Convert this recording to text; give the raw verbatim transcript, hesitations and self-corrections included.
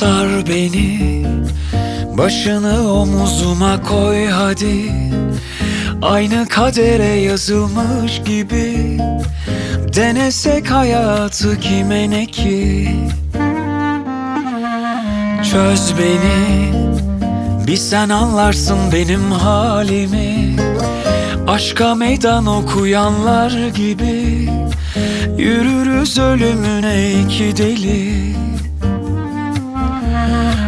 Sar beni, başını omuzuma koy hadi. Aynı kadere yazılmış gibi denesek hayatı kime ne ki? Çöz beni, bir sen anlarsın benim halimi. Aşka meydan okuyanlar gibi yürürüz ölümüne iki deli.